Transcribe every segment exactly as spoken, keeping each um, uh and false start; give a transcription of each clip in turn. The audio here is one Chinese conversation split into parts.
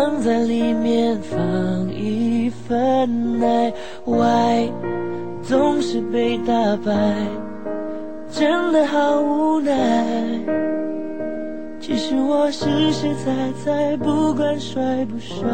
放在里面放一份爱，外总是被打败，真的好无奈。其实我实实在在，不管帅不帅，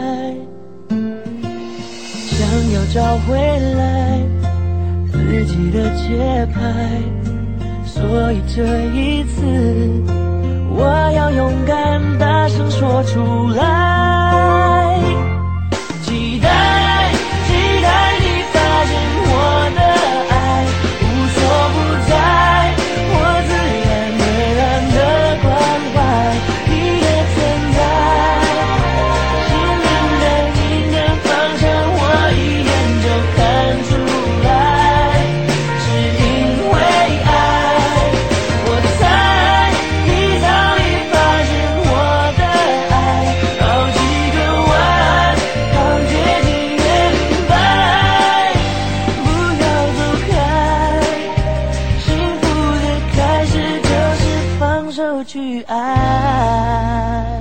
想要找回来自己的节拍，所以这一次我要勇敢大声说出来，期待期待你发现我的爱无所不在，我自然而然的关怀你也存在，心灵的阴暗方向我一眼就看出来，是因为爱，我猜你早已发现我的爱，好几个弯，好接近也明白，不要走开，幸福的开始就是放手去爱。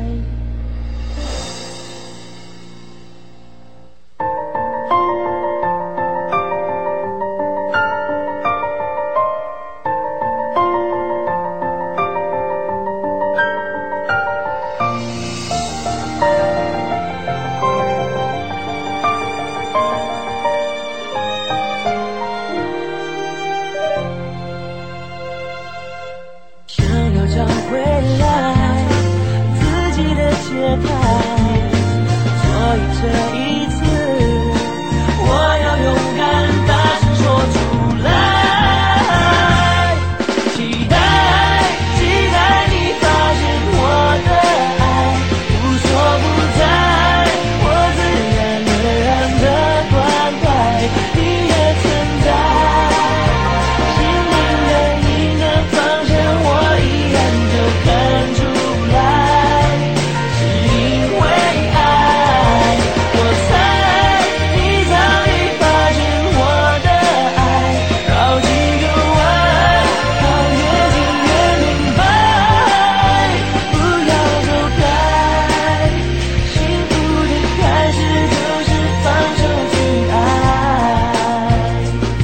想要找回来自己的节拍，所以这一次我要勇敢大声说出来，期待期待你发现我的爱无所不在，我自然而然的关怀你也存在，心灵的阴暗方向我一眼就看出来，是因为爱，我猜你早已发现我的爱，绕几个弯，好越近越明白，不要走开，幸福的开始就是放手去爱，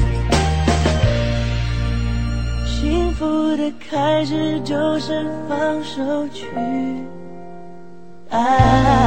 幸福的开始就是放手去爱。